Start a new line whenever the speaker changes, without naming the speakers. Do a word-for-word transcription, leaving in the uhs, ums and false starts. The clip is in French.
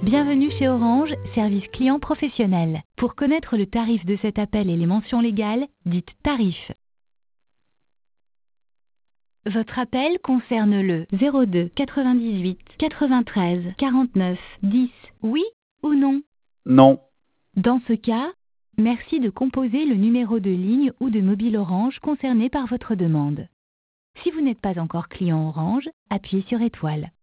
Bienvenue chez Orange, service client professionnel. Pour connaître le tarif de cet appel et les mentions légales, dites tarif. Votre appel concerne le zéro deux quatre-vingt-dix-huit quatre-vingt-treize quarante-neuf dix. Oui ou non?
Non.
Dans ce cas, merci de composer le numéro de ligne ou de mobile Orange concerné par votre demande. Si vous n'êtes pas encore client Orange, appuyez sur étoile.